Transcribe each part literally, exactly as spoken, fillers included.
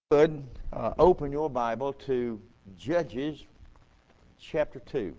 Would uh, open your Bible to Judges chapter two.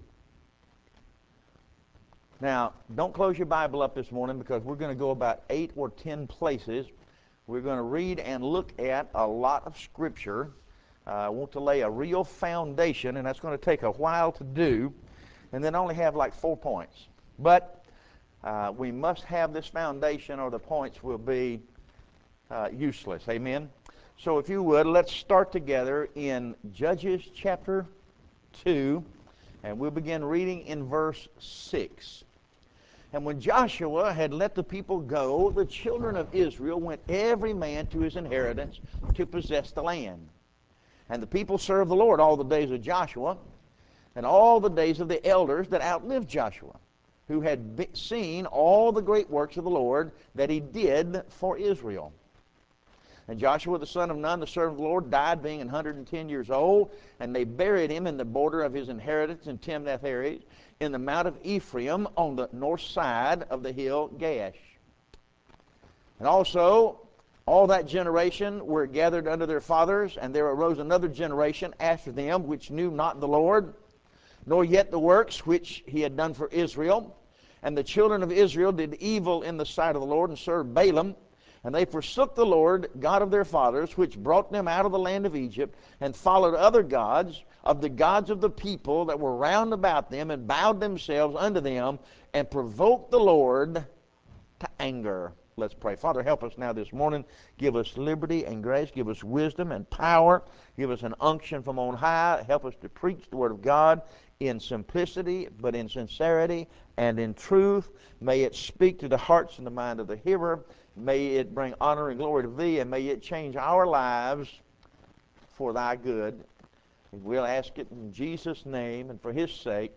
Now, don't close your Bible up this morning because we're going to go about eight or ten places. We're going to read and look at a lot of Scripture. Uh, I want to lay a real foundation, and that's going to take a while to do, and then only have like four points. But uh, we must have this foundation or the points will be uh, useless. Amen? So if you would, let's start together in Judges chapter two, and we'll begin reading in verse six. And when Joshua had let the people go, the children of Israel went every man to his inheritance to possess the land. And the people served the Lord all the days of Joshua, and all the days of the elders that outlived Joshua, who had seen all the great works of the Lord that he did for Israel. And Joshua the son of Nun, the servant of the Lord, died being one hundred ten years old, and they buried him in the border of his inheritance in Timnath-Heres, in the mount of Ephraim, on the north side of the hill Gaash. And also, all that generation were gathered unto their fathers, and there arose another generation after them, which knew not the Lord, nor yet the works which he had done for Israel. And the children of Israel did evil in the sight of the Lord, and served Balaam. And they forsook the Lord God of their fathers, which brought them out of the land of Egypt, and followed other gods, of the gods of the people that were round about them, and bowed themselves unto them, and provoked the Lord to anger. Let's pray. Father, help us now this morning. Give us liberty and grace. Give us wisdom and power. Give us an unction from on high. Help us to preach the Word of God in simplicity, but in sincerity and in truth. May it speak to the hearts and the mind of the hearer. May it bring honor and glory to Thee, and may it change our lives for Thy good. And we'll ask it in Jesus' name and for His sake.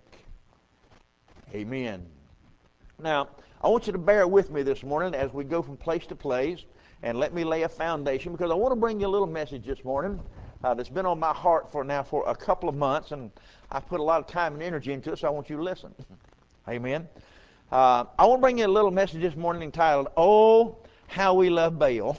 Amen. Now, I want you to bear with me this morning as we go from place to place, and let me lay a foundation, because I want to bring you a little message this morning uh, that's been on my heart for now for a couple of months, and I've put a lot of time and energy into it, so I want you to listen. Amen. Uh, I want to bring you a little message this morning entitled, Oh, How We Love Baal.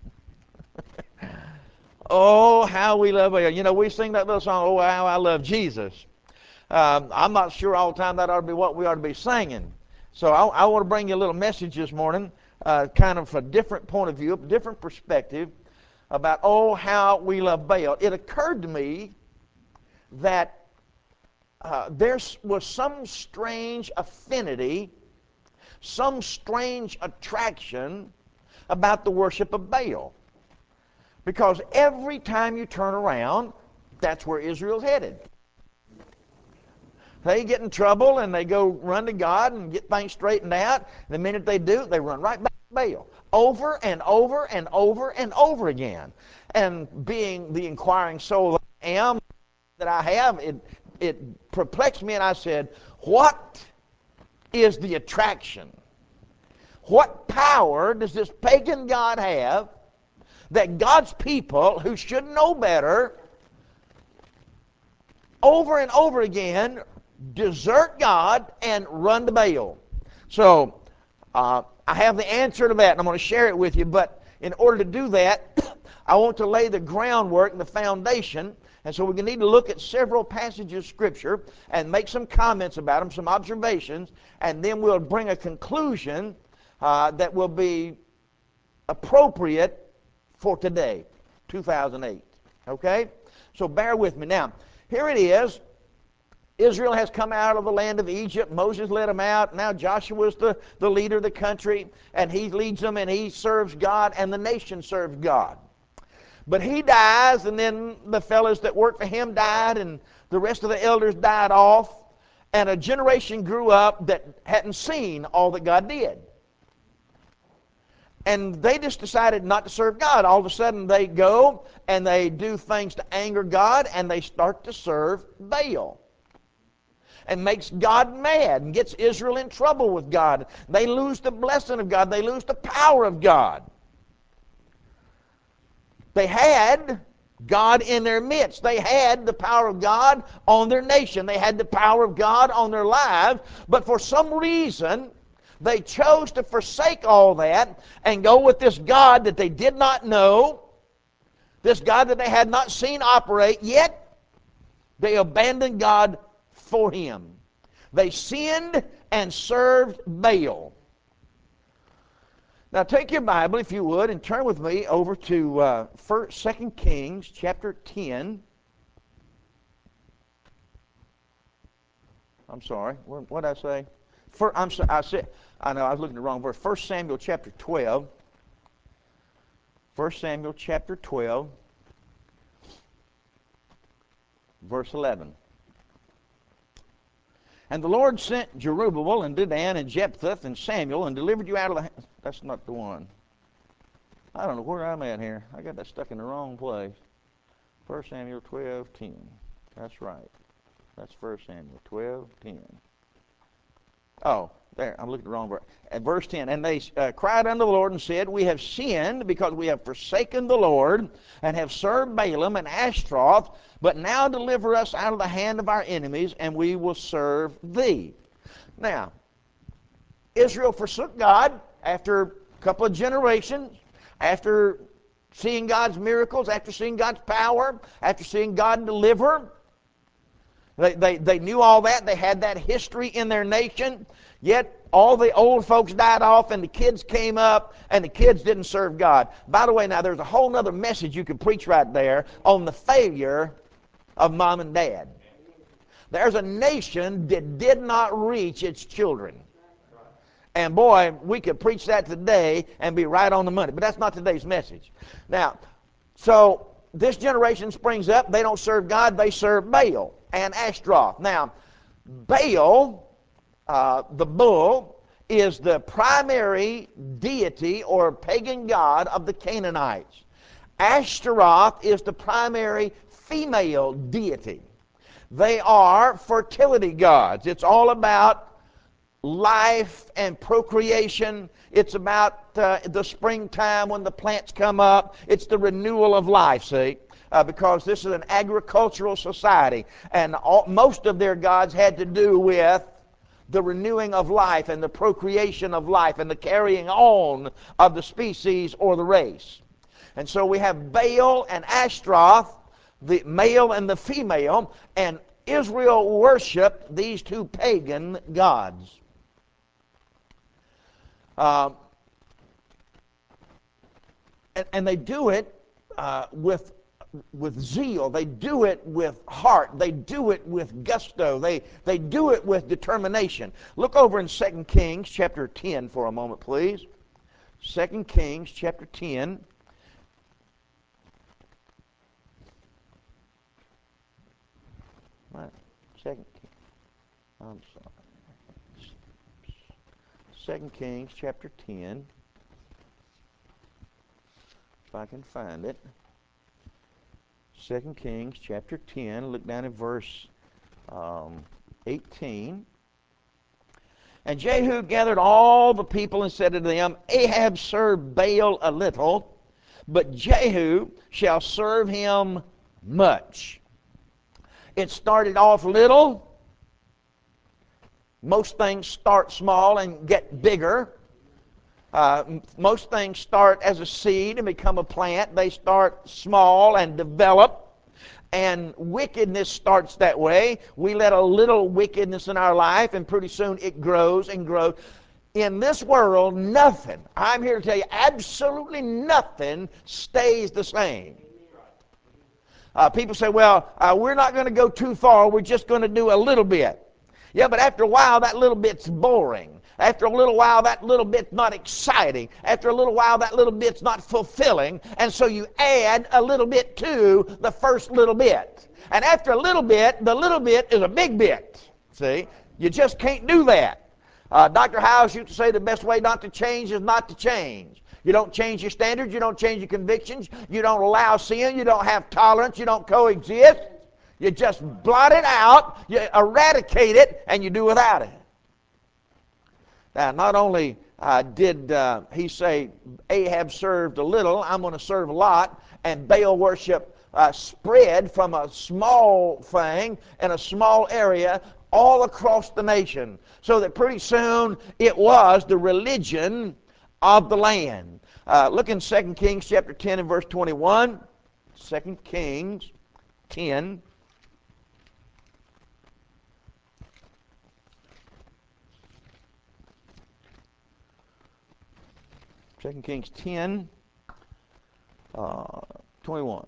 Oh, how we love Baal. You know, we sing that little song, Oh, How I Love Jesus. Um, I'm not sure all the time that ought to be what we ought to be singing. So I, I want to bring you a little message this morning, uh, kind of a different point of view, a different perspective about, oh, how we love Baal. It occurred to me that uh, there was some strange affinity, some strange attraction about the worship of Baal. Because every time you turn around, that's where Israel's headed. They get in trouble and they go run to God and get things straightened out. The minute they do, they run right back to Baal. Over and over and over and over again. And being the inquiring soul that I am, that I have, it, it perplexed me, and I said, what is the attraction? What power does this pagan God have that God's people, who should know better, over and over again desert God and run to Baal? So uh, I have the answer to that, and I'm going to share it with you. But in order to do that, I want to lay the groundwork and the foundation. And so we need to look at several passages of Scripture and make some comments about them, some observations, and then we'll bring a conclusion uh, that will be appropriate for today, two thousand eight. Okay? So bear with me. Now, here it is. Israel has come out of the land of Egypt. Moses led them out. Now Joshua is the, the leader of the country, and he leads them, and he serves God, and the nation serves God. But he dies, and then the fellows that worked for him died, and the rest of the elders died off, and a generation grew up that hadn't seen all that God did. And they just decided not to serve God. All of a sudden they go and they do things to anger God, and they start to serve Baal. And makes God mad and gets Israel in trouble with God. They lose the blessing of God. They lose the power of God. They had God in their midst. They had the power of God on their nation. They had the power of God on their lives. But for some reason, they chose to forsake all that and go with this God that they did not know, this God that they had not seen operate, yet they abandoned God for him. They sinned and served Baal. Now take your Bible, if you would, and turn with me over to uh, First, Second Kings chapter ten. I'm sorry. What did I say? For, I'm sorry. I said. I know I was looking at the wrong verse. First Samuel chapter twelve. First Samuel chapter twelve, verse eleven. And the Lord sent Jerubbaal and Dedan and Jephthah and Samuel and delivered you out of the hand. That's not the one. I don't know where I'm at here. I got that stuck in the wrong place. First Samuel twelve ten. That's right. That's First Samuel twelve ten. Oh, there. I'm looking at the wrong verse. At verse ten. And they uh, cried unto the Lord and said, we have sinned because we have forsaken the Lord and have served Baalim and Ashtaroth. But now deliver us out of the hand of our enemies, and we will serve thee. Now, Israel forsook God after a couple of generations, after seeing God's miracles, after seeing God's power, after seeing God deliver. They, they, they knew all that. They had that history in their nation. Yet all the old folks died off and the kids came up and the kids didn't serve God. By the way, now there's a whole other message you could preach right there on the failure of mom and dad. There's a nation that did not reach its children. And boy, we could preach that today and be right on the money. But that's not today's message. Now, so this generation springs up. They don't serve God. They serve Baal and Ashtaroth. Now, Baal, uh, the bull, is the primary deity or pagan god of the Canaanites. Ashtaroth is the primary female deity. They are fertility gods. It's all about life and procreation. It's about uh, the springtime when the plants come up. It's the renewal of life, see, uh, because this is an agricultural society. And all, most of their gods had to do with the renewing of life and the procreation of life and the carrying on of the species or the race. And so we have Baal and Ashtaroth, the male and the female, and Israel worshiped these two pagan gods. Uh, and, and they do it uh, with, with zeal. They do it with heart. They do it with gusto. They, they do it with determination. Look over in Second Kings chapter ten for a moment, please. Second Kings chapter ten. Right. Second, I'm sorry. Second Kings chapter ten. If I can find it. Second Kings chapter ten. Look down at verse um, eighteen. And Jehu gathered all the people and said to them, Ahab served Baal a little, but Jehu shall serve him much. It started off little. Most things start small and get bigger. Uh, most things start as a seed and become a plant. They start small and develop. And wickedness starts that way. We let a little wickedness in our life, and pretty soon it grows and grows. In this world, nothing, I'm here to tell you, absolutely nothing stays the same. Uh, people say, well, uh, we're not going to go too far. We're just going to do a little bit. Yeah, but after a while, that little bit's boring. After a little while, that little bit's not exciting. After a little while, that little bit's not fulfilling. And so you add a little bit to the first little bit. And after a little bit, the little bit is a big bit. See? You just can't do that. Uh, Doctor House used to say the best way not to change is not to change. You don't change your standards. You don't change your convictions. You don't allow sin. You don't have tolerance. You don't coexist. You just blot it out. You eradicate it, and you do without it. Now, not only uh, did uh, he say Ahab served a little, I'm going to serve a lot, and Baal worship uh, spread from a small thing in a small area all across the nation, so that pretty soon it was the religion of the land. Uh, look in Second Kings chapter ten and verse twenty-one. Second Kings ten. Second Kings ten, uh, twenty-one.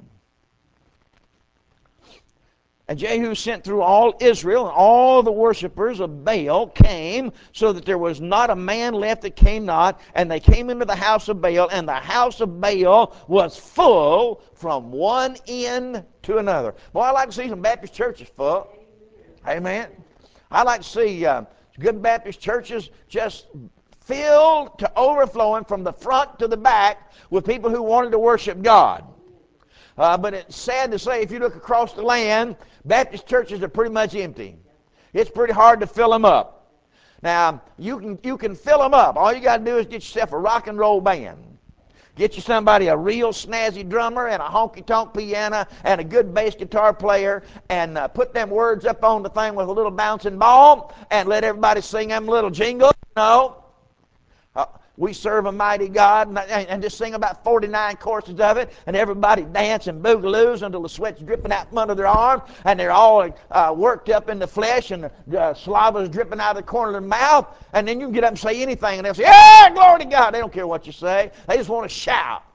And Jehu sent through all Israel, and all the worshippers of Baal came, so that there was not a man left that came not. And they came into the house of Baal, and the house of Baal was full from one end to another. Boy, I like to see some Baptist churches full. Amen. I like to see uh, good Baptist churches just filled to overflowing from the front to the back with people who wanted to worship God. Uh, but it's sad to say, if you look across the land, Baptist churches are pretty much empty. It's pretty hard to fill them up. Now, you can you can fill them up. All you got to do is get yourself a rock and roll band. Get you somebody, a real snazzy drummer and a honky-tonk piano and a good bass guitar player, and uh, put them words up on the thing with a little bouncing ball and let everybody sing them little jingles. No. Uh, we serve a mighty God, and, and just sing about forty-nine courses of it, and everybody dance and boogaloos until the sweat's dripping out from under their arms, and they're all uh, worked up in the flesh, and the uh, slava's dripping out of the corner of their mouth, and then you can get up and say anything, and they'll say, yeah, glory to God. They don't care what you say. They just want to shout.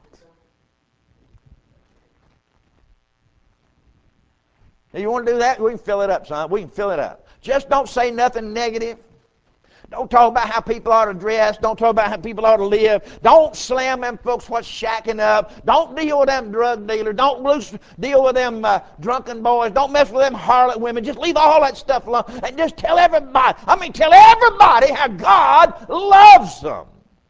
If you want to do that, we can fill it up, son. We can fill it up. Just don't say nothing negative. Don't talk about how people ought to dress. Don't talk about how people ought to live. Don't slam them folks what's shacking up. Don't deal with them drug dealers. Don't loose, deal with them uh, drunken boys. Don't mess with them harlot women. Just leave all that stuff alone and just tell everybody, I mean tell everybody how God loves them.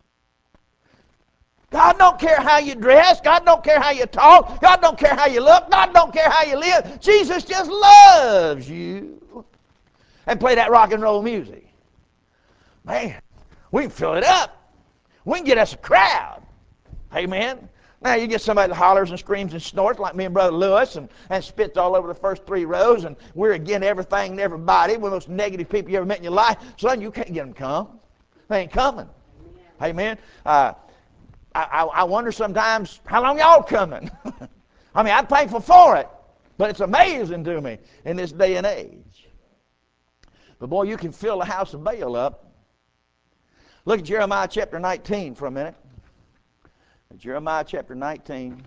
God don't care how you dress. God don't care how you talk. God don't care how you look. God don't care how you live. Jesus just loves you. And play that rock and roll music. Man, we can fill it up. We can get us a crowd. Amen. Now you get somebody that hollers and screams and snorts like me and Brother Lewis and, and spits all over the first three rows, and we're again everything and everybody. We're the most negative people you ever met in your life. Son, you can't get them to come. They ain't coming. Amen. Uh, I, I, I wonder sometimes how long y'all coming. I mean, I'm thankful for it, but it's amazing to me in this day and age. But boy, you can fill the house of Baal up. Look at Jeremiah chapter nineteen for a minute. Jeremiah chapter nineteen.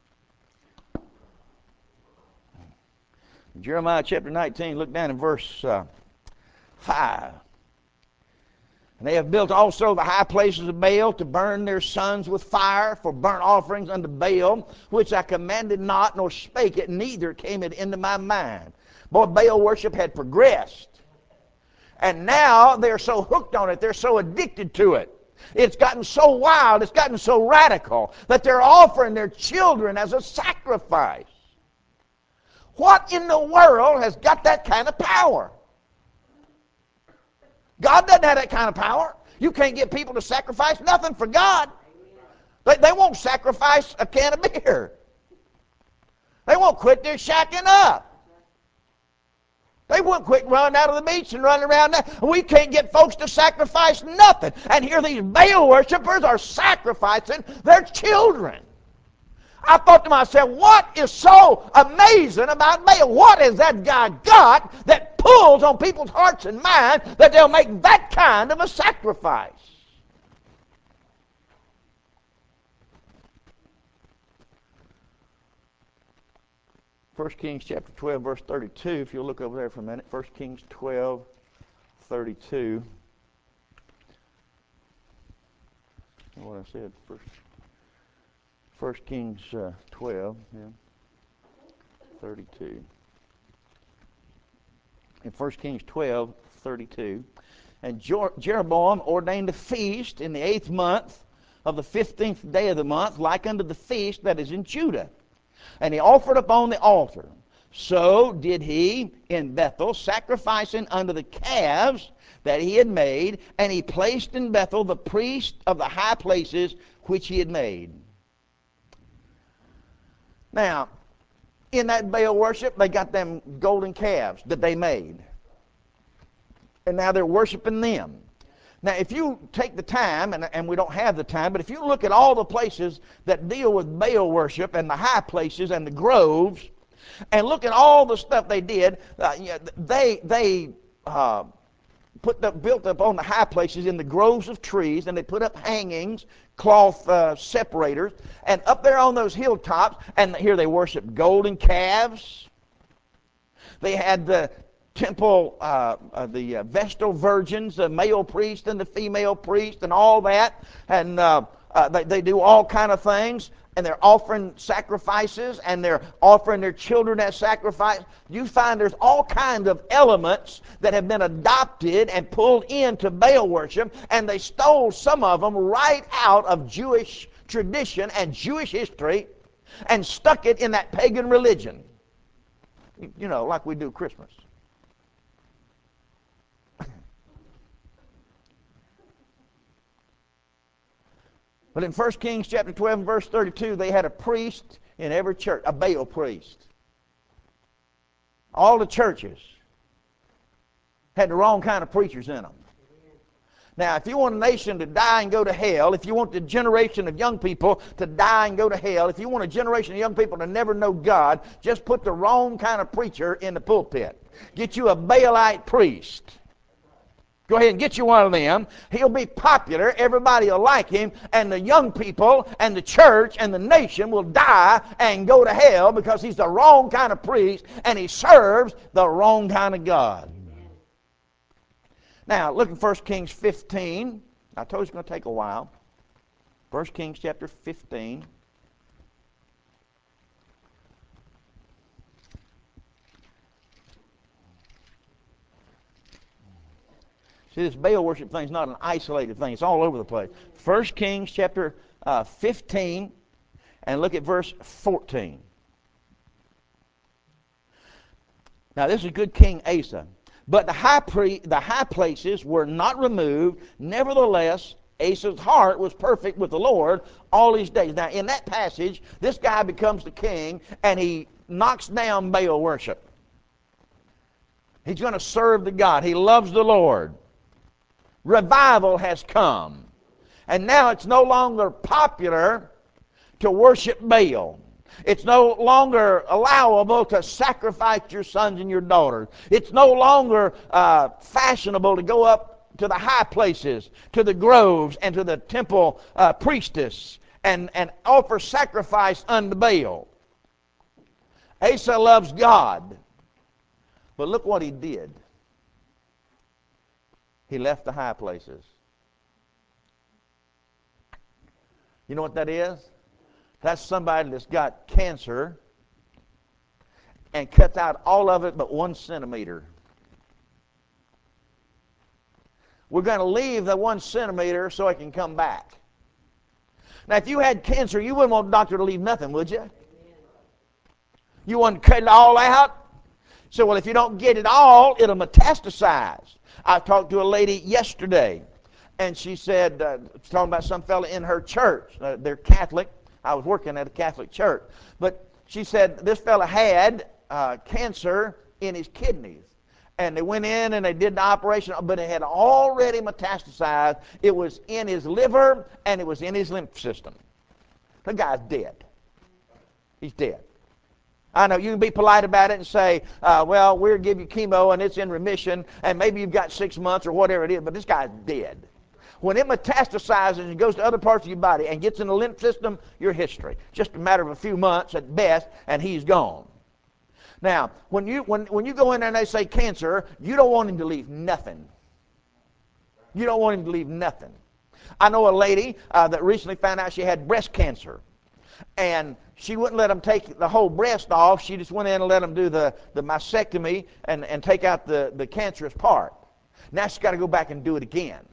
Jeremiah chapter nineteen, look down in verse uh, five. And they have built also the high places of Baal to burn their sons with fire for burnt offerings unto Baal, which I commanded not, nor spake it, neither came it into my mind. Boy, Baal worship had progressed. And now they're so hooked on it, they're so addicted to it. It's gotten so wild, it's gotten so radical that they're offering their children as a sacrifice. What in the world has got that kind of power? God doesn't have that kind of power. You can't get people to sacrifice nothing for God. They, they won't sacrifice a can of beer. They won't quit their shacking up. They wouldn't quit running out of the beach and running around there. We can't get folks to sacrifice nothing. And here these Baal worshipers are sacrificing their children. I thought to myself, what is so amazing about Baal? What has that guy got that pulls on people's hearts and minds that they'll make that kind of a sacrifice? First Kings chapter twelve, verse thirty-two, if you'll look over there for a minute. First Kings twelve, thirty-two. What I said, First, First Kings uh, twelve, yeah, thirty-two. In First Kings twelve, thirty-two. And Jeroboam ordained a feast in the eighth month of the fifteenth day of the month, like unto the feast that is in Judah. And he offered upon the altar. So did he in Bethel, sacrificing unto the calves that he had made, and he placed in Bethel the priest of the high places which he had made. Now, in that Baal worship, they got them golden calves that they made. And now they're worshiping them. Now, if you take the time, and, and we don't have the time, but if you look at all the places that deal with Baal worship and the high places and the groves, and look at all the stuff they did, uh, you know, they they uh, put the, built up on the high places in the groves of trees, and they put up hangings, cloth uh, separators, and up there on those hilltops, and here they worshiped golden calves. They had the temple, uh, uh, the uh, Vestal virgins, the male priest and the female priest, and all that, and uh, uh, they, they do all kind of things, and they're offering sacrifices, and they're offering their children as sacrifice. You find there's all kinds of elements that have been adopted and pulled into Baal worship, and they stole some of them right out of Jewish tradition and Jewish history and stuck it in that pagan religion. You know, like we do Christmas. But in First Kings chapter twelve and verse thirty-two, they had a priest in every church, a Baal priest. All the churches had the wrong kind of preachers in them. Now, if you want a nation to die and go to hell, if you want the generation of young people to die and go to hell, if you want a generation of young people to never know God, just put the wrong kind of preacher in the pulpit. Get you a Baalite priest. Go ahead and get you one of them. He'll be popular. Everybody will like him. And the young people and the church and the nation will die and go to hell because he's the wrong kind of priest and he serves the wrong kind of God. Now, look at First Kings fifteen. I told you it's going to take a while. First Kings chapter fifteen. See, this Baal worship thing is not an isolated thing. It's all over the place. First Kings chapter uh, fifteen, and look at verse fourteen. Now, this is good King Asa. But the high, pre- the high places were not removed. Nevertheless, Asa's heart was perfect with the Lord all his days. Now, in that passage, this guy becomes the king, and he knocks down Baal worship. He's going to serve the God. He loves the Lord. Revival has come. And now it's no longer popular to worship Baal. It's no longer allowable to sacrifice your sons and your daughters. It's no longer uh, fashionable to go up to the high places, to the groves, and to the temple uh, priestess and, and offer sacrifice unto Baal. Asa loves God. But look what he did. He left the high places. You know what that is? That's somebody that's got cancer and cuts out all of it but one centimeter. We're going to leave the one centimeter so it can come back. Now, if you had cancer, you wouldn't want the doctor to leave nothing, would you? You want to cut it all out? So, well, if you don't get it all, it'll metastasize. I talked to a lady yesterday, and she said, uh, talking about some fella in her church. Uh, they're Catholic. I was working at a Catholic church. But she said this fella had uh, cancer in his kidneys. And they went in and they did the operation, but it had already metastasized. It was in his liver and it was in his lymph system. The guy's dead. He's dead. I know you can be polite about it and say, uh, well, we'll give you chemo and it's in remission and maybe you've got six months or whatever it is, but this guy's dead. When it metastasizes and goes to other parts of your body and gets in the lymph system, you're history. Just a matter of a few months at best, and he's gone. Now, when you when, when you go in there and they say cancer, you don't want him to leave nothing. You don't want him to leave nothing. I know a lady uh, that recently found out she had breast cancer. And she wouldn't let them take the whole breast off. She just went in and let them do the, the mastectomy and, and take out the, the cancerous part. Now she's got to go back and do it again.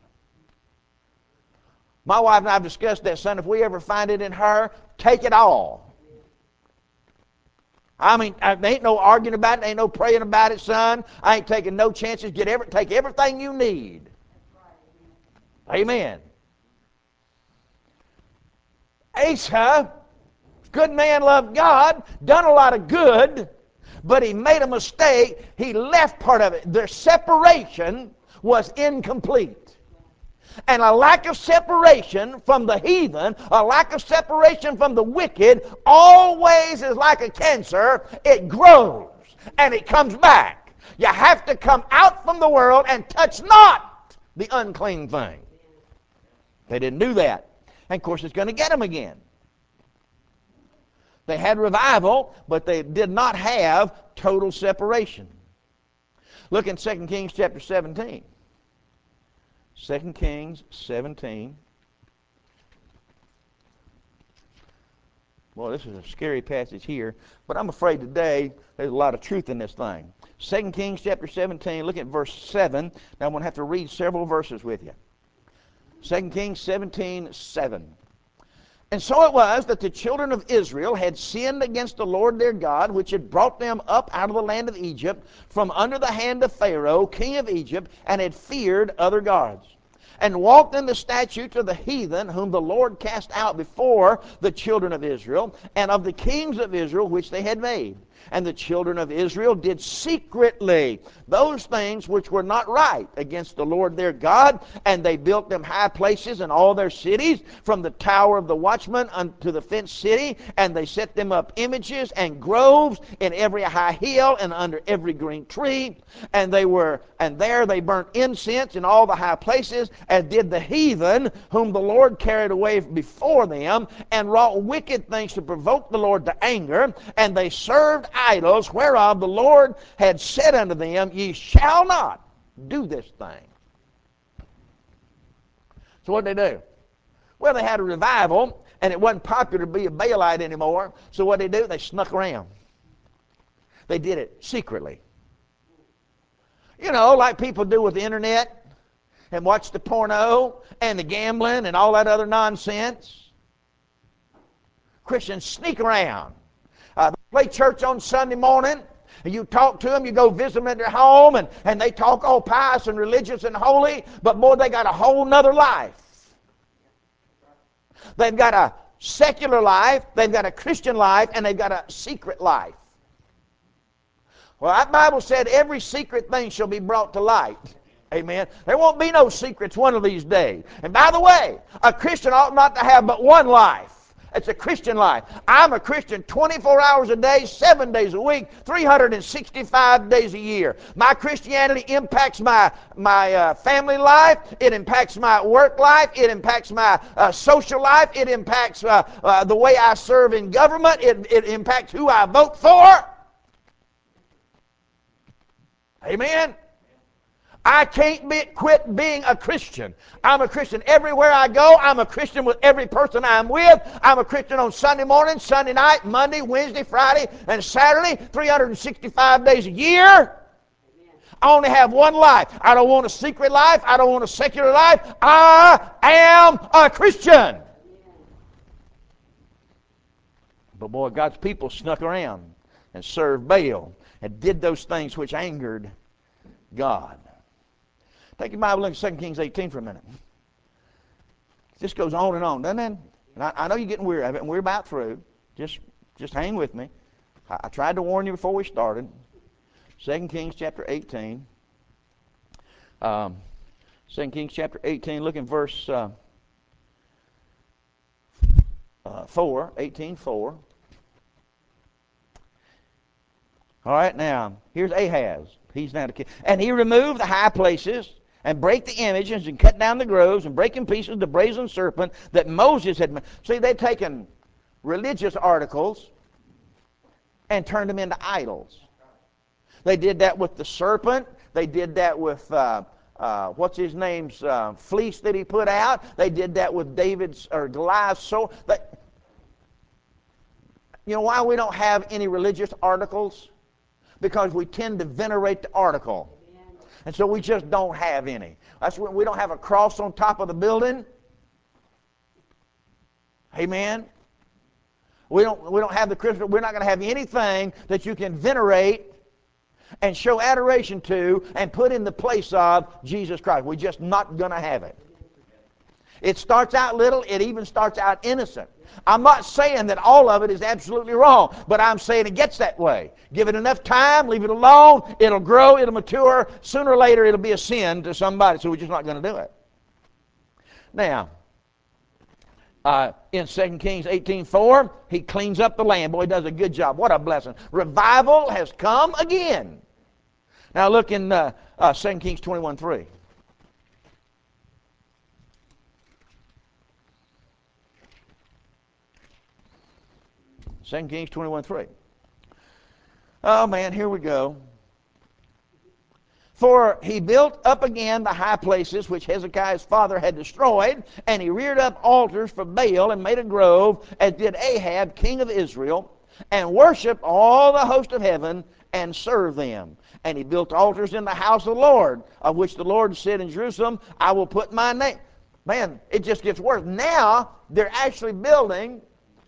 My wife and I have discussed that, son. If we ever find it in her, take it all. I mean, there ain't no arguing about it. There ain't no praying about it, son. I ain't taking no chances. Get every, take everything you need. Amen. Asa, good man, loved God, done a lot of good, but he made a mistake. He left part of it. Their separation was incomplete. And a lack of separation from the heathen, a lack of separation from the wicked, always is like a cancer. It grows and it comes back. You have to come out from the world and touch not the unclean thing. They didn't do that. And of course it's going to get them again. They had revival, but they did not have total separation. Look in Second Kings chapter seventeen. Second Kings seventeen. Well, this is a scary passage here, but I'm afraid today there's a lot of truth in this thing. Second Kings chapter seventeen, look at verse seven. Now I'm going to have to read several verses with you. Second Kings seventeen, seven. And so it was that the children of Israel had sinned against the Lord their God, which had brought them up out of the land of Egypt, from under the hand of Pharaoh, king of Egypt, and had feared other gods, and walked in the statutes of the heathen, whom the Lord cast out before the children of Israel, and of the kings of Israel which they had made. And the children of Israel did secretly those things which were not right against the Lord their God, and they built them high places in all their cities, from the tower of the watchman unto the fenced city, and they set them up images and groves in every high hill and under every green tree, and they were and there they burnt incense in all the high places, as did the heathen whom the Lord carried away before them, and wrought wicked things to provoke the Lord to anger, and they served idols, whereof the Lord had said unto them, Ye shall not do this thing. So what did they do? Well, they had a revival, and it wasn't popular to be a Baalite anymore. So what did they do? They snuck around. They did it secretly. You know, like people do with the internet, and watch the porno, and the gambling, and all that other nonsense. Christians sneak around. Uh, they play church on Sunday morning, and you talk to them, you go visit them at their home, and, and they talk all pious and religious and holy, but boy, they got a whole nother life. They've got a secular life, they've got a Christian life, and they've got a secret life. Well, that Bible said every secret thing shall be brought to light. Amen. There won't be no secrets one of these days. And by the way, a Christian ought not to have but one life. It's a Christian life. I'm a Christian twenty-four hours a day, seven days a week, three hundred sixty-five days a year. My Christianity impacts my, my uh, family life. It impacts my work life. It impacts my uh, social life. It impacts uh, uh, the way I serve in government. It, it impacts who I vote for. Amen. I can't be, quit being a Christian. I'm a Christian everywhere I go. I'm a Christian with every person I'm with. I'm a Christian on Sunday morning, Sunday night, Monday, Wednesday, Friday, and Saturday, three hundred sixty-five days a year. Amen. I only have one life. I don't want a secret life. I don't want a secular life. I am a Christian. Amen. But boy, God's people snuck around and served Baal and did those things which angered God. Take your Bible and look at Second Kings eighteen for a minute. This goes on and on, doesn't it? And I, I know you're getting weary of it, and we're about through. Just, just hang with me. I, I tried to warn you before we started. Second Kings chapter eighteen. Um, Second Kings chapter eighteen, look in verse uh, uh, four, eighteen four. All right, now, here's Ahaz. He's now the king. And he removed the high places, and break the images, and cut down the groves, and break in pieces the brazen serpent that Moses had made. See, they'd taken religious articles and turned them into idols. They did that with the serpent. They did that with, uh, uh, what's his name's uh, fleece that he put out. They did that with David's, or Goliath's sword. They, you know why we don't have any religious articles? Because we tend to venerate the article. And so we just don't have any. That's when we don't have a cross on top of the building. Amen. We don't we don't have the Christmas. We're not going to have anything that you can venerate and show adoration to and put in the place of Jesus Christ. We're just not going to have it. It starts out little. It even starts out innocent. I'm not saying that all of it is absolutely wrong, but I'm saying it gets that way. Give it enough time, leave it alone, it'll grow, it'll mature. Sooner or later, it'll be a sin to somebody, so we're just not going to do it. Now, uh, in Second Kings eighteen four, he cleans up the land. Boy, he does a good job. What a blessing. Revival has come again. Now look in uh, uh, Second Kings twenty-one three. Second Kings twenty-one three. Oh man, here we go. For he built up again the high places which Hezekiah's father had destroyed, and he reared up altars for Baal and made a grove, as did Ahab, king of Israel, and worshipped all the host of heaven and served them. And he built altars in the house of the Lord, of which the Lord said in Jerusalem, I will put my name. Man, it just gets worse. Now they're actually building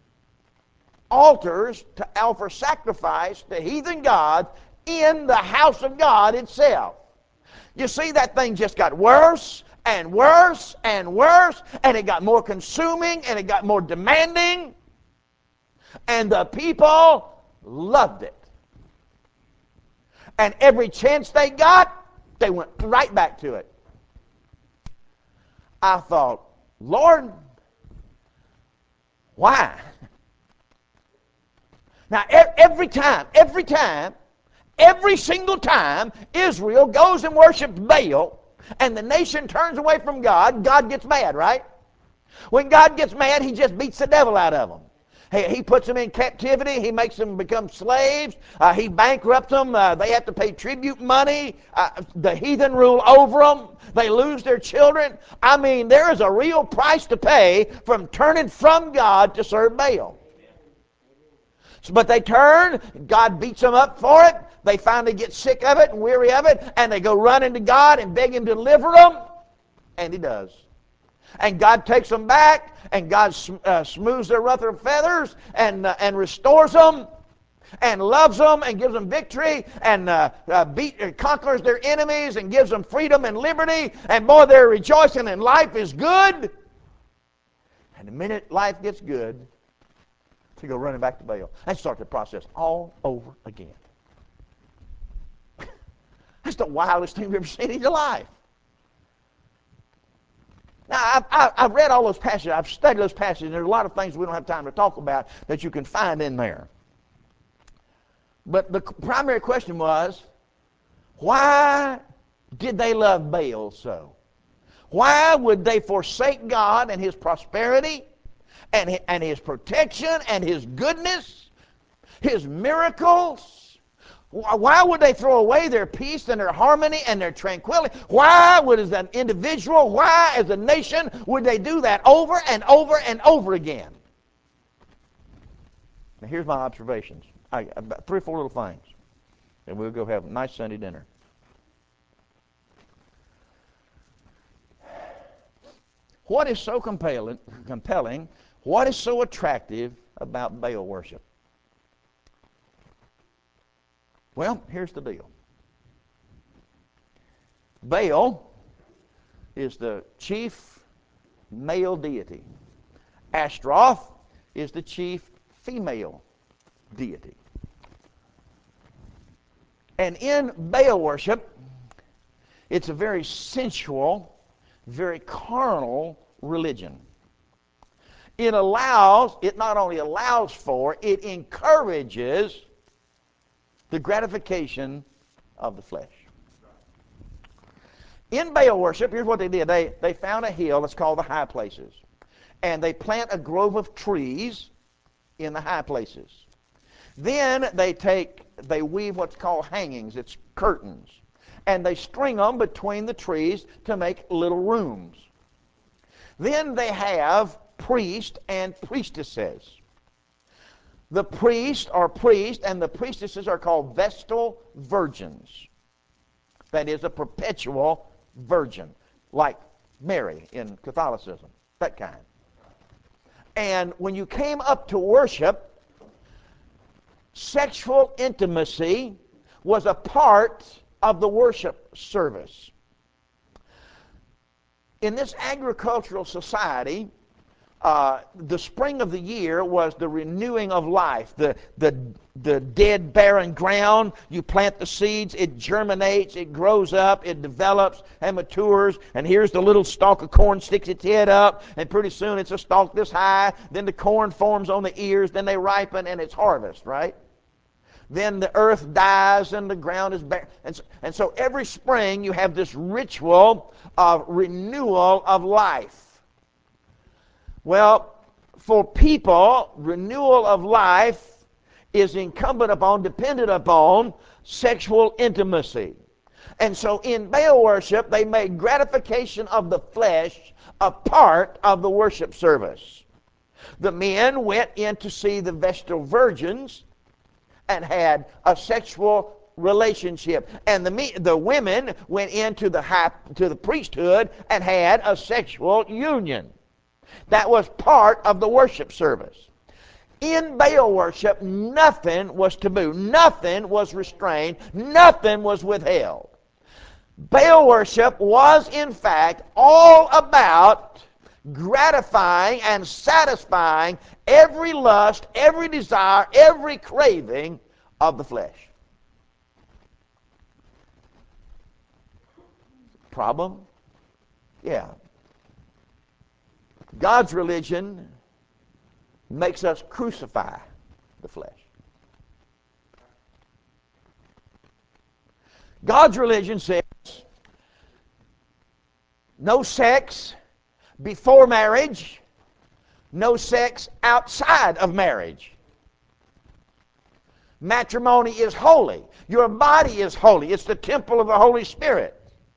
altars to offer sacrifice to heathen gods in the house of God itself. You see, that thing just got worse and worse and worse, and it got more consuming and it got more demanding, and the people loved it. And every chance they got, they went right back to it. I thought, Lord, why? Now, every time, every time, every single time Israel goes and worships Baal and the nation turns away from God, God gets mad, right? When God gets mad, he just beats the devil out of them. He, he puts them in captivity. He makes them become slaves. Uh, he bankrupts them. Uh, they have to pay tribute money. Uh, the heathen rule over them. They lose their children. I mean, there is a real price to pay from turning from God to serve Baal. So, but they turn, God beats them up for it. They finally get sick of it and weary of it, and they go running to God and beg Him to deliver them, and He does. And God takes them back, and God uh, smooths their ruffled feathers and, uh, and restores them and loves them and gives them victory and uh, uh, beat, uh, conquers their enemies and gives them freedom and liberty. And boy, they're rejoicing and life is good. And the minute life gets good, to go running back to Baal and start the process all over again. That's the wildest thing you've ever seen in your life. Now, I've, I've, I've read all those passages. I've studied those passages, and there's a lot of things we don't have time to talk about that you can find in there. But the primary question was, why did they love Baal so? Why would they forsake God and His prosperity and His, and His protection and His goodness, His miracles? Why would they throw away their peace and their harmony and their tranquility? Why would, as an individual, why as a nation, would they do that over and over and over again? Now here's my observations. I, about three or four little things. And we'll go have a nice Sunday dinner. What is so compelling, compelling, what is so attractive about Baal worship? Well, here's the deal. Baal is the chief male deity. Ashtaroth is the chief female deity. And in Baal worship, it's a very sensual, very carnal religion. It allows, it not only allows for, it encourages the gratification of the flesh. In Baal worship, here's what they did. They, they found a hill that's called the high places. And they plant a grove of trees in the high places. Then they take, they weave what's called hangings. It's curtains. And they string them between the trees to make little rooms. Then they have priests and priestesses. The priests are priests, and the priestesses are called Vestal virgins. That is, a perpetual virgin, like Mary in Catholicism, that kind. And when you came up to worship, sexual intimacy was a part of the worship service. In this agricultural society, uh, the spring of the year was the renewing of life. The, the, the dead, barren ground, you plant the seeds, it germinates, it grows up, it develops and matures, and here's the little stalk of corn sticks its head up, and pretty soon it's a stalk this high, then the corn forms on the ears, then they ripen, and it's harvest, right? Then the earth dies and the ground is bare. And so, and so every spring you have this ritual of renewal of life. Well, for people, renewal of life is incumbent upon, dependent upon sexual intimacy. And so in Baal worship, they made gratification of the flesh a part of the worship service. The men went in to see the Vestal virgins and had a sexual relationship, and the the women went into the high, to the priesthood and had a sexual union. That was part of the worship service. In Baal worship, nothing was taboo, nothing was restrained, nothing was withheld. Baal worship was, in fact, all about gratifying and satisfying every lust, every desire, every craving of the flesh. Problem? Yeah. God's religion makes us crucify the flesh. God's religion says no sex before marriage, no sex outside of marriage. Matrimony is holy. Your body is holy. It's the temple of the Holy Spirit.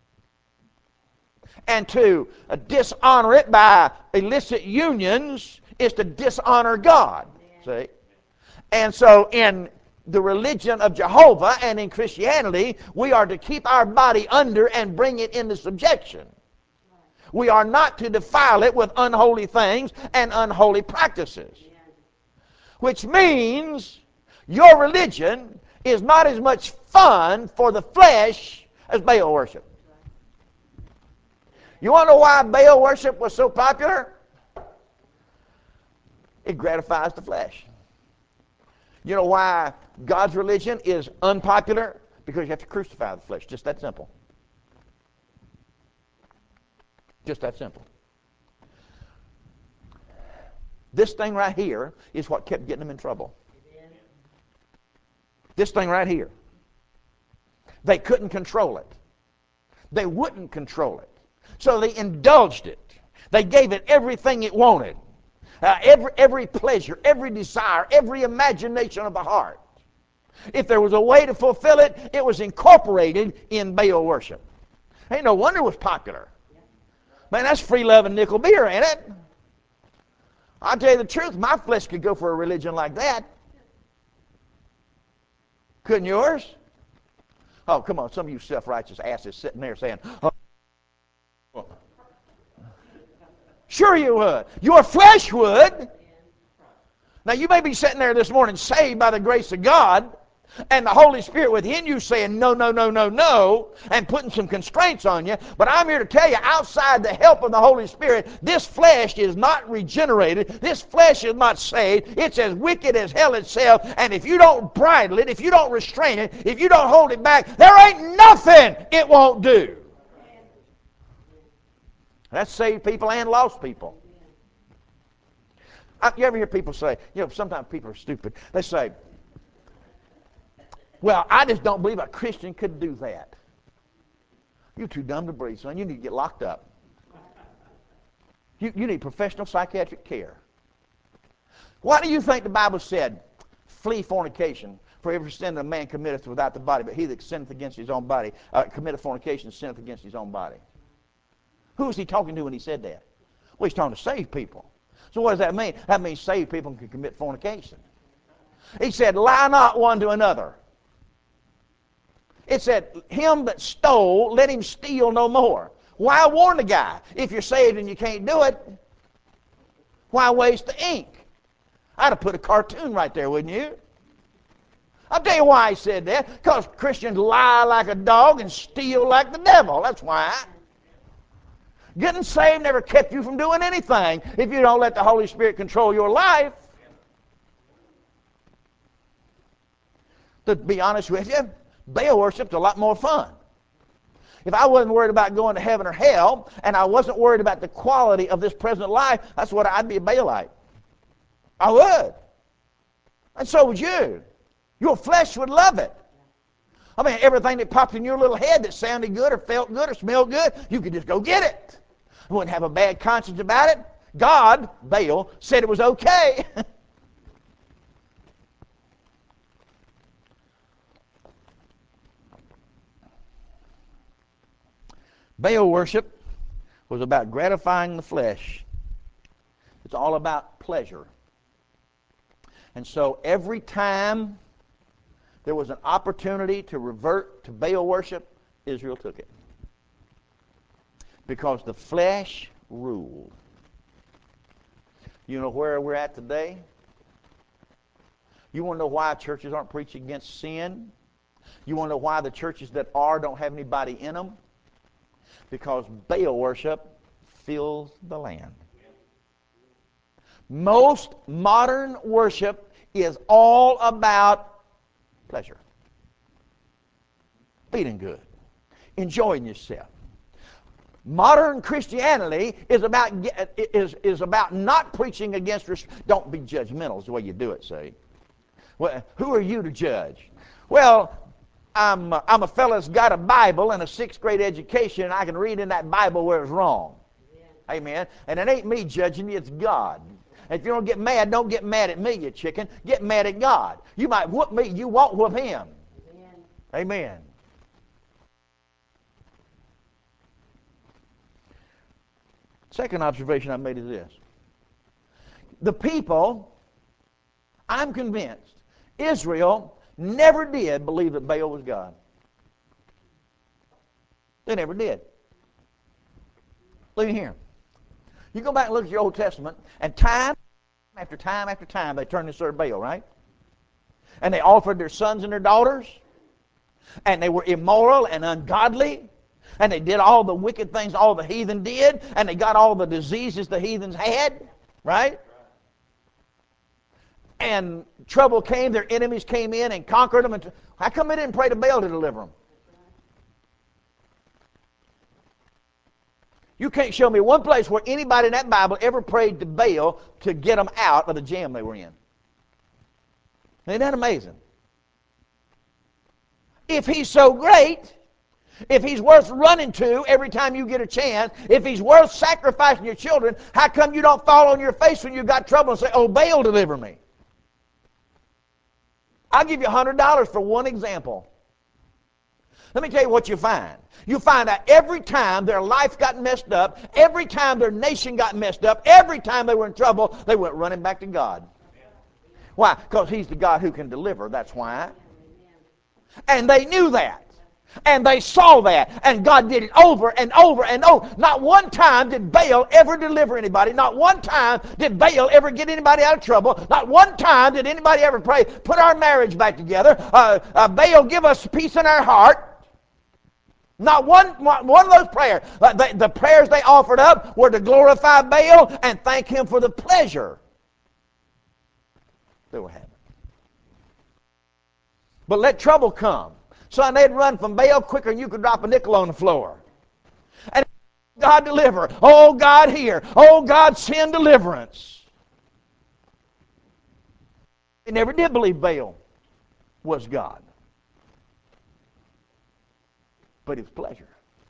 And to uh, dishonor it by illicit unions is to dishonor God. See? And so in the religion of Jehovah and in Christianity, we are to keep our body under and bring it into subjection. We are not to defile it with unholy things and unholy practices. Which means your religion is not as much fun for the flesh as Baal worship. You want to know why Baal worship was so popular? It gratifies the flesh. You know why God's religion is unpopular? Because you have to crucify the flesh. Just that simple. Just that simple. This thing right here is what kept getting them in trouble. This thing right here. They couldn't control it. They wouldn't control it. So they indulged it. They gave it everything it wanted. Uh, every, every pleasure, every desire, every imagination of the heart. If there was a way to fulfill it, it was incorporated in Baal worship. Ain't no wonder it was popular. Man, that's free love and nickel beer, ain't it? I'll tell you the truth, my flesh could go for a religion like that. Couldn't yours? Oh, come on, some of you self-righteous asses sitting there saying, oh. Sure you would. Your flesh would. Now you may be sitting there this morning saved by the grace of God, and the Holy Spirit within you saying no, no, no, no, no, and putting some constraints on you. But I'm here to tell you, outside the help of the Holy Spirit, this flesh is not regenerated. This flesh is not saved. It's as wicked as hell itself. And if you don't bridle it, if you don't restrain it, if you don't hold it back, there ain't nothing it won't do. That's saved people and lost people. I, you ever hear people say, you know, sometimes people are stupid. They say, well, I just don't believe a Christian could do that. You're too dumb to breathe, son. You need to get locked up. You, you need professional psychiatric care. Why do you think the Bible said, flee fornication? For every sin that a man committeth without the body, but he that sinneth against his own body, uh, committeth fornication, sinneth against his own body. Who was he talking to when he said that? Well, he's talking to saved people. So what does that mean? That means saved people can commit fornication. He said, lie not one to another. It said, him that stole, let him steal no more. Why warn the guy? If you're saved and you can't do it, why waste the ink? I'd have put a cartoon right there, wouldn't you? I'll tell you why he said that. Because Christians lie like a dog and steal like the devil. That's why. Getting saved never kept you from doing anything if you don't let the Holy Spirit control your life. To be honest with you, Baal worship's a lot more fun. If I wasn't worried about going to heaven or hell, and I wasn't worried about the quality of this present life, that's what I'd be a Baalite. I would. And so would you. Your flesh would love it. I mean, everything that popped in your little head that sounded good or felt good or smelled good, you could just go get it. You wouldn't have a bad conscience about it. God, Baal, said it was okay. Baal worship was about gratifying the flesh. It's all about pleasure. And so every time there was an opportunity to revert to Baal worship, Israel took it. Because the flesh ruled. You know where we're at today? You want to know why churches aren't preaching against sin? You want to know why the churches that are don't have anybody in them? Because Baal worship fills the land. Most modern worship is all about pleasure. Feeling good. Enjoying yourself. Modern Christianity is about is, is about not preaching against, don't be judgmental is the way you do it, see. Well, who are you to judge? Well, I'm, I'm a fellow that's got a Bible and a sixth grade education, and I can read in that Bible where it's wrong. Amen. Amen. And it ain't me judging you, it's God. And if you don't get mad, don't get mad at me, you chicken. Get mad at God. You might whoop me, you won't whoop him. Amen. Amen. Second observation I made is this. The people, I'm convinced, Israel never did believe that Baal was God. They never did. Look here. You go back and look at your Old Testament, and time after time after time they turned to serve Baal, right? And they offered their sons and their daughters, and they were immoral and ungodly, and they did all the wicked things all the heathen did, and they got all the diseases the heathens had, right? And trouble came, their enemies came in and conquered them. And how come they didn't pray to Baal to deliver them? You can't show me one place where anybody in that Bible ever prayed to Baal to get them out of the jam they were in. Isn't that amazing? If he's so great, if he's worth running to every time you get a chance, if he's worth sacrificing your children, how come you don't fall on your face when you got trouble and say, oh, Baal, deliver me? I'll give you one hundred dollars for one example. Let me tell you what you find. You find out every time their life got messed up, every time their nation got messed up, every time they were in trouble, they went running back to God. Why? Because he's the God who can deliver, that's why. And they knew that. And they saw that. And God did it over and over and over. Not one time did Baal ever deliver anybody. Not one time did Baal ever get anybody out of trouble. Not one time did anybody ever pray, put our marriage back together. Uh, uh, Baal, give us peace in our heart. Not one, one of those prayers. Uh, the, the prayers they offered up were to glorify Baal and thank him for the pleasure they were having. But let trouble come. Son, they'd run from Baal quicker than you could drop a nickel on the floor. And God deliver. Oh, God hear. Oh, God send deliverance. They never did believe Baal was God. But it was pleasure.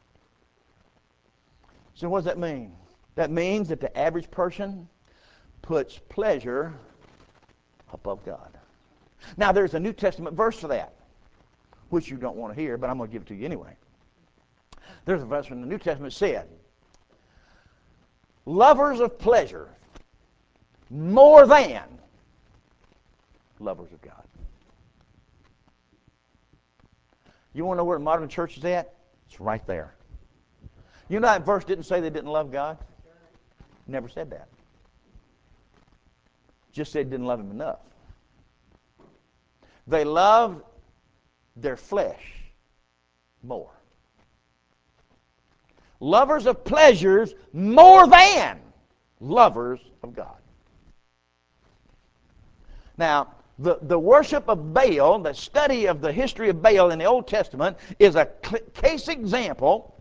So what does that mean? That means that the average person puts pleasure above God. Now, there's a New Testament verse for that, which you don't want to hear, but I'm going to give it to you anyway. There's a verse in the New Testament that said, lovers of pleasure more than lovers of God. You want to know where the modern church is at? It's right there. You know that verse didn't say they didn't love God? Never said that. Just said didn't love him enough. They loved their flesh more. lovers of pleasures more than lovers of God. Now, the, the worship of Baal, the study of the history of Baal in the Old Testament, is a case example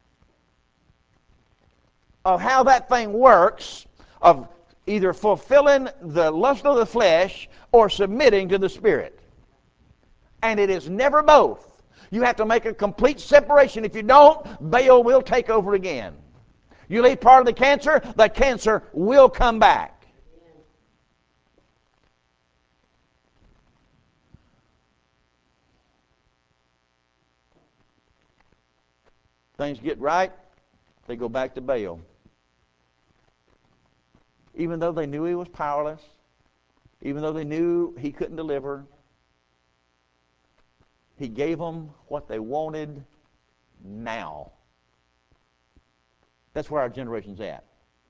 of how that thing works, of either fulfilling the lust of the flesh or submitting to the Spirit. And it is never both. You have to make a complete separation. If you don't, Baal will take over again. You leave part of the cancer, the cancer will come back. Things get right, they go back to Baal. Even though they knew he was powerless, even though they knew he couldn't deliver, he gave them what they wanted now. That's where our generation's at.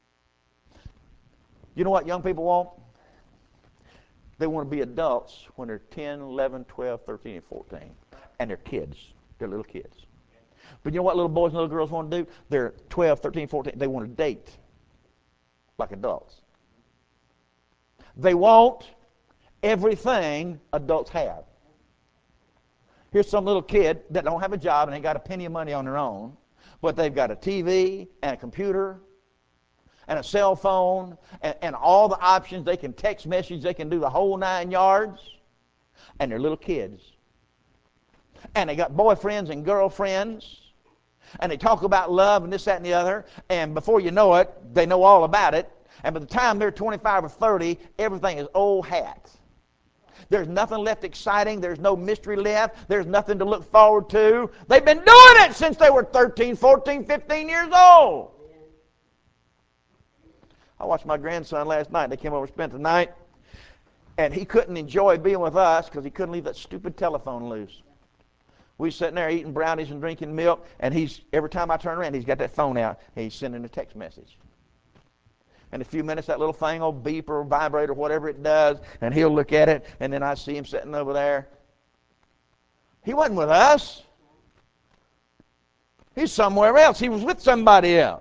You know what young people want? They want to be adults when they're ten, eleven, twelve, thirteen, and fourteen. And they're kids. They're little kids. But you know what little boys and little girls want to do? They're twelve, thirteen, fourteen. They want to date like adults. They want everything adults have. Here's some little kid that don't have a job and ain't got a penny of money on their own, but they've got a T V and a computer and a cell phone and, and all the options. They can text message. They can do the whole nine yards. And they're little kids. And they got boyfriends and girlfriends. And they talk about love and this, that, and the other. And before you know it, they know all about it. And by the time they're twenty-five or thirty, everything is old hat. There's nothing left exciting. There's no mystery left. There's nothing to look forward to. They've been doing it since they were thirteen, fourteen, fifteen years old. I watched my grandson last night. They came over and spent the night. And he couldn't enjoy being with us because he couldn't leave that stupid telephone loose. We sitting there eating brownies and drinking milk, and he's every time I turn around, he's got that phone out, and he's sending a text message. In a few minutes, that little thing will beep or vibrate or whatever it does, and he'll look at it, and then I see him sitting over there. He wasn't with us. He's somewhere else. He was with somebody else.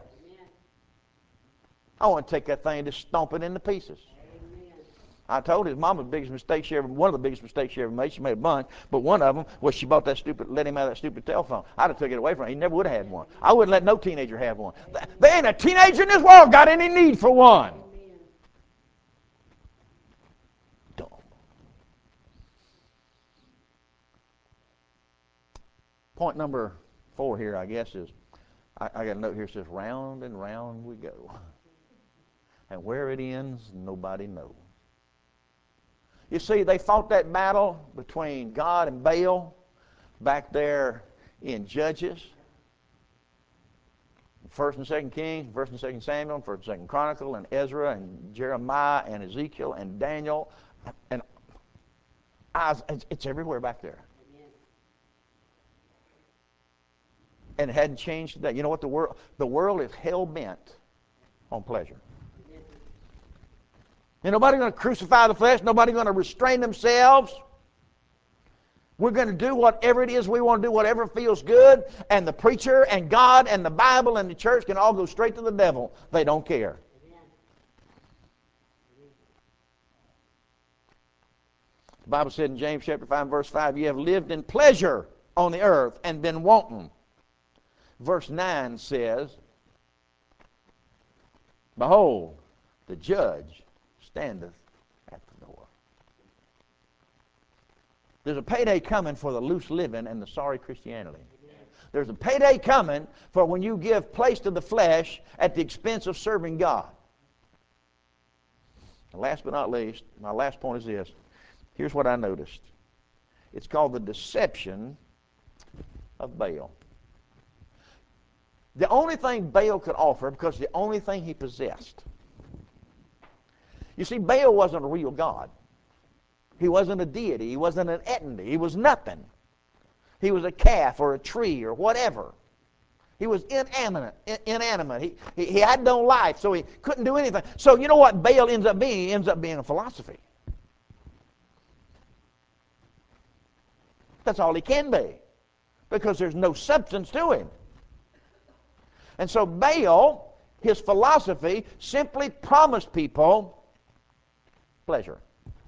I want to take that thing and just stomp it into pieces. I told his mom the biggest mistake she ever, one of the biggest mistakes she ever made. She made a bunch, but one of them was she bought that stupid, let him have that stupid telephone. I'd have took it away from him. He never would have had one. I wouldn't let no teenager have one. There ain't a teenager in this world got any need for one. Dumb. Point number four here, I guess, is I, I got a note here that says, round and round we go. And where it ends, nobody knows. You see, they fought that battle between God and Baal back there in Judges, First and Second Kings, First and Second Samuel, First and Second Chronicle, and Ezra, and Jeremiah, and Ezekiel, and Daniel, and it's everywhere back there. And it hadn't changed today. You know what the world? The world is hell bent on pleasure. Ain't nobody going to crucify the flesh. Nobody going to restrain themselves. We're going to do whatever it is we want to do, whatever feels good. And the preacher and God and the Bible and the church can all go straight to the devil. They don't care. The Bible said in James chapter five, verse five, you have lived in pleasure on the earth and been wanton. Verse nine says, behold, the judge standeth at the door. There's a payday coming for the loose living and the sorry Christianity. There's a payday coming for when you give place to the flesh at the expense of serving God. And last but not least, my last point is this. Here's what I noticed. It's called the deception of Baal. The only thing Baal could offer, because the only thing he possessed. You see, Baal wasn't a real God. He wasn't a deity. He wasn't an entity. He was nothing. He was a calf or a tree or whatever. He was inanimate. inanimate. He, he, he had no life, so he couldn't do anything. So you know what Baal ends up being? He ends up being a philosophy. That's all he can be, because there's no substance to him. And so Baal, his philosophy, simply promised people pleasure.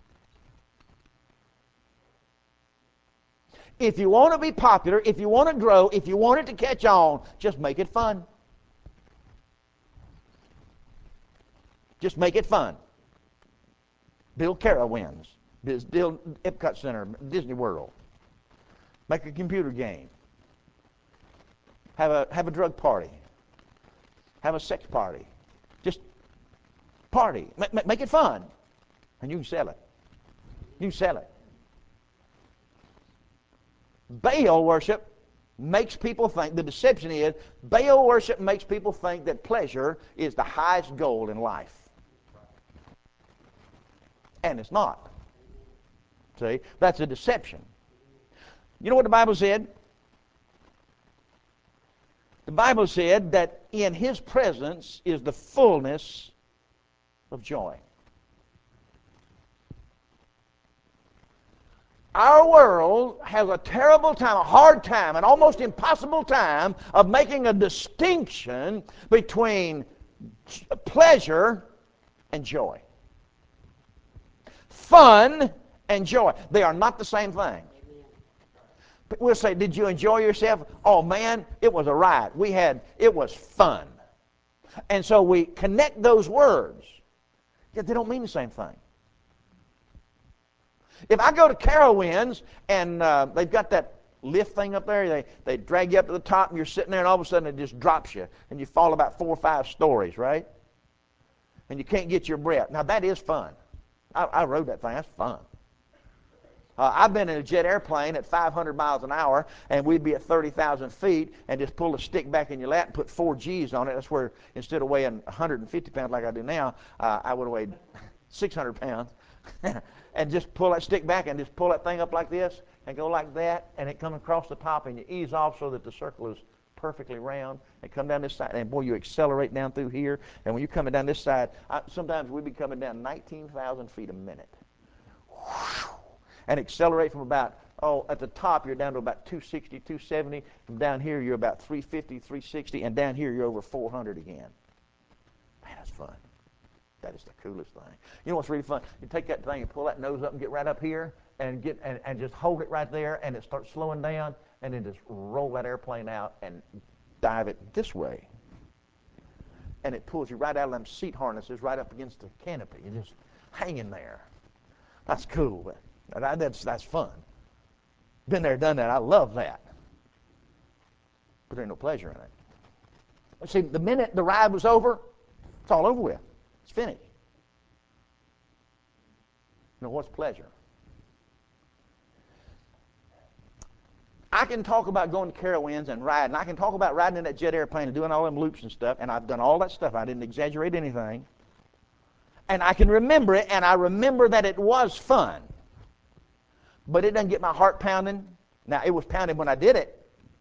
If you want to be popular, if you want to grow, if you want it to catch on, just make it fun. Just make it fun. Build Carowinds. Build Epcot Center, Disney World. Make a computer game. Have a, have a drug party. Have a sex party. Just party. Make, make it fun. And you can sell it. You can sell it. Baal worship makes people think, the deception is, Baal worship makes people think that pleasure is the highest goal in life. And it's not. See, that's a deception. You know what the Bible said? The Bible said that in His presence is the fullness of joy. Our world has a terrible time, a hard time, an almost impossible time of making a distinction between pleasure and joy. Fun and joy. They are not the same thing. We'll say, did you enjoy yourself? Oh man, it was a riot. We had, it was fun. And so we connect those words, yet they don't mean the same thing. If I go to Carowinds and uh, they've got that lift thing up there, they, they drag you up to the top and you're sitting there and all of a sudden it just drops you and you fall about four or five stories, right? And you can't get your breath. Now that is fun. I, I rode that thing. That's fun. Uh, I've been in a jet airplane at five hundred miles an hour, and we'd be at thirty thousand feet, and just pull a stick back in your lap and put four G's on it. That's where, instead of weighing one hundred fifty pounds like I do now, uh, I would have weighed six hundred pounds. And just pull that stick back and just pull that thing up like this and go like that, and it comes across the top, and you ease off so that the circle is perfectly round, and come down this side, and boy, you accelerate down through here, and when you're coming down this side, I, sometimes we'd be coming down nineteen thousand feet a minute. And accelerate from about, oh, at the top you're down to about two sixty, two seventy. From down here you're about three fifty, three sixty, and down here you're over four hundred again. Man, that's fun. That is the coolest thing. You know what's really fun? You take that thing and pull that nose up and get right up here and get and, and just hold it right there, and it starts slowing down, and then just roll that airplane out and dive it this way. And it pulls you right out of them seat harnesses right up against the canopy. You're just hanging there. That's cool. But That's, that's fun. Been there, done that. I love that. But there's no pleasure in it. See, the minute the ride was over, it's all over with. It's finished. You know, what's pleasure? I can talk about going to Carowinds and riding. I can talk about riding in that jet airplane and doing all them loops and stuff, and I've done all that stuff. I didn't exaggerate anything. And I can remember it, and I remember that it was fun. But it doesn't get my heart pounding. Now, it was pounding when I did it.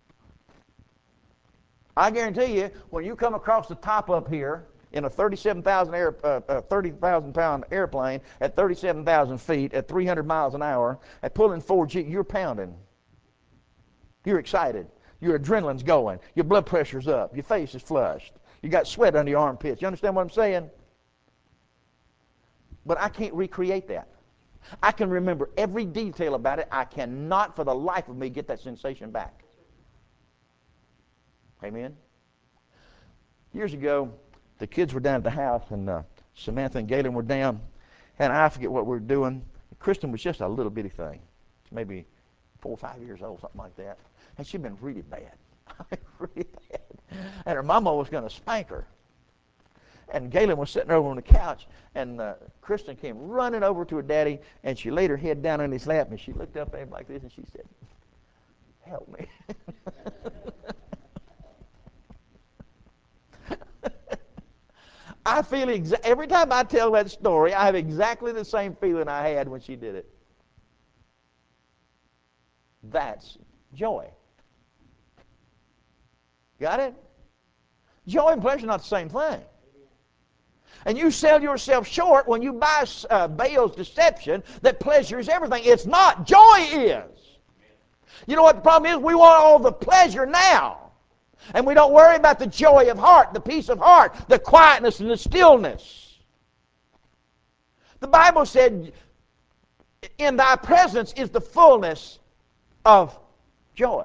I guarantee you, when you come across the top up here in a thirty-seven thousand air, uh, uh, thirty thousand pound airplane at thirty-seven thousand feet at three hundred miles an hour, at pulling four G, you're pounding. You're excited. Your adrenaline's going. Your blood pressure's up. Your face is flushed. You got sweat under your armpits. You understand what I'm saying? But I can't recreate that. I can remember every detail about it. I cannot for the life of me get that sensation back. Amen? Years ago, the kids were down at the house, and uh, Samantha and Galen were down, and I forget what we were doing. Kristen was just a little bitty thing, maybe four or five years old, something like that. And she'd been really bad, really bad. And her mama was going to spank her. And Galen was sitting over on the couch, and uh, Kristen came running over to her daddy, and she laid her head down on his lap, and she looked up at him like this, and she said, "Help me." I feel exa- every time I tell that story, I have exactly the same feeling I had when she did it. That's joy. Got it? Joy and pleasure are not the same thing. And you sell yourself short when you buy uh, Baal's deception that pleasure is everything. It's not. Joy is. You know what the problem is? We want all the pleasure now. And we don't worry about the joy of heart, the peace of heart, the quietness and the stillness. The Bible said, in thy presence is the fullness of joy.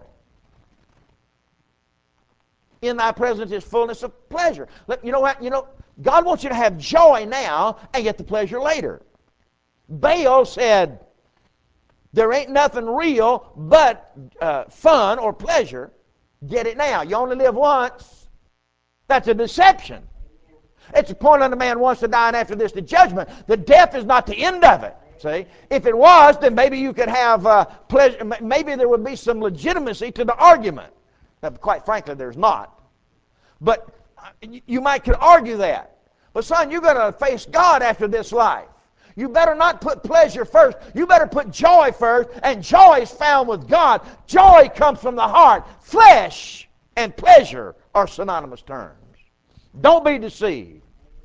In thy presence is fullness of pleasure. You know what? You know, God wants you to have joy now and get the pleasure later. Baal said, there ain't nothing real but uh, fun or pleasure. Get it now. You only live once. That's a deception. It's appointed unto man once to die, and after this the judgment. The death is not the end of it. See? If it was, then maybe you could have uh, pleasure. Maybe there would be some legitimacy to the argument. Now, quite frankly, there's not. But you might could argue that. But son, you're going to face God after this life. You better not put pleasure first. You better put joy first, and joy is found with God. Joy comes from the heart. Flesh and pleasure are synonymous terms. Don't be deceived.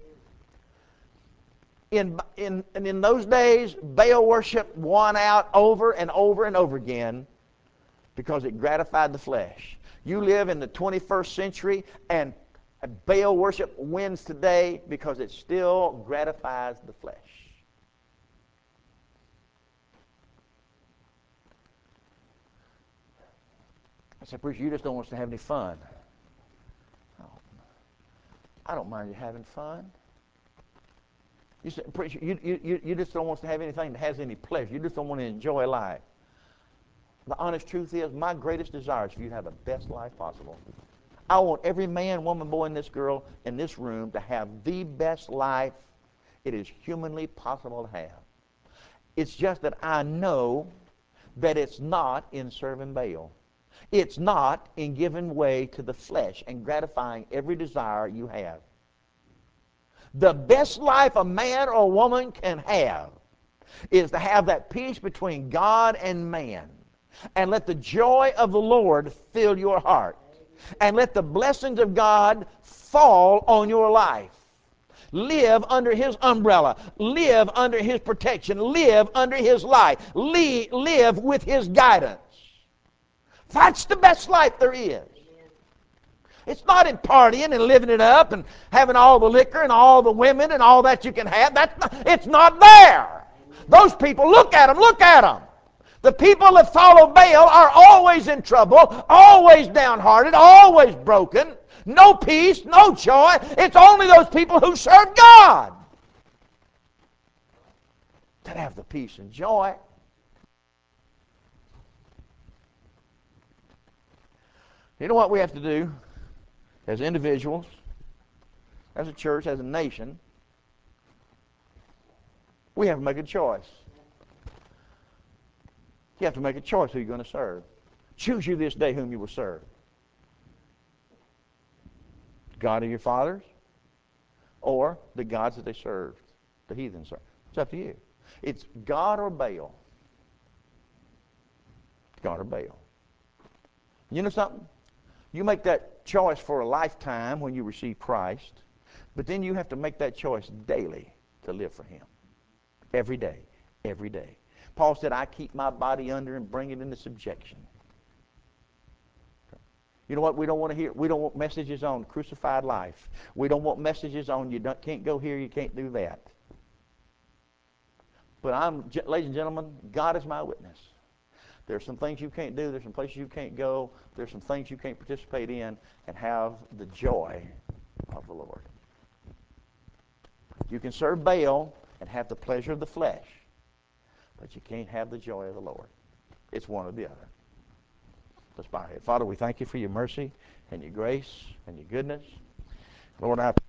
In, in, and in those days, Baal worship won out over and over and over again because it gratified the flesh. You live in the twenty-first century, and Baal worship wins today because it still gratifies the flesh. I said, preacher, you just don't want us to have any fun. Oh, I don't mind you having fun. You said, preacher, you, you, you just don't want us to have anything that has any pleasure. You just don't want to enjoy life. The honest truth is, my greatest desire is for you to have the best life possible. I want every man, woman, boy, and this girl in this room to have the best life it is humanly possible to have. It's just that I know that it's not in serving Baal. It's not in giving way to the flesh and gratifying every desire you have. The best life a man or a woman can have is to have that peace between God and man. And let the joy of the Lord fill your heart. And let the blessings of God fall on your life. Live under His umbrella. Live under His protection. Live under His light. Live with His guidance. That's the best life there is. It's not in partying and living it up and having all the liquor and all the women and all that you can have. That's not, it's not there. Those people, look at them, look at them. The people that follow Baal are always in trouble, always downhearted, always broken, no peace, no joy. It's only those people who serve God that have the peace and joy. You know what we have to do as individuals, as a church, as a nation? We have to make a choice. You have to make a choice who you're going to serve. Choose you this day whom you will serve. God of your fathers, or the gods that they served, the heathen served. It's up to you. It's God or Baal. God or Baal. You know something? You make that choice for a lifetime when you receive Christ, but then you have to make that choice daily to live for Him. Every day. Every day. Paul said, I keep my body under and bring it into subjection. You know what we don't want to hear? We don't want messages on crucified life. We don't want messages on you don't, can't go here, you can't do that. But I'm, ladies and gentlemen, God is my witness. There's some things you can't do. There's some places you can't go. There's some things you can't participate in and have the joy of the Lord. You can serve Baal and have the pleasure of the flesh, but you can't have the joy of the Lord. It's one or the other. Let's bow our head. Father, we thank you for your mercy and your grace and your goodness. Lord, I